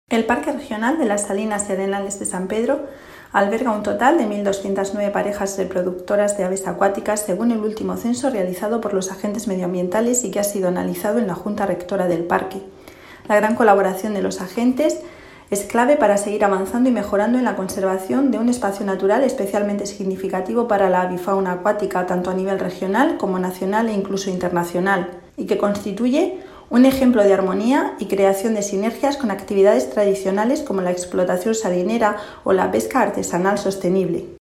El Parque Regional de las Salinas y Arenales de San Pedro alberga un total de 1.209 parejas reproductoras de aves acuáticas según el último censo realizado por los agentes medioambientales y que ha sido analizado en la Junta Rectora del Parque. La gran colaboración de los agentes es clave para seguir avanzando y mejorando en la conservación de un espacio natural especialmente significativo para la avifauna acuática, tanto a nivel regional como nacional e incluso internacional, y que constituye un ejemplo de armonía y creación de sinergias con actividades tradicionales como la explotación salinera o la pesca artesanal sostenible.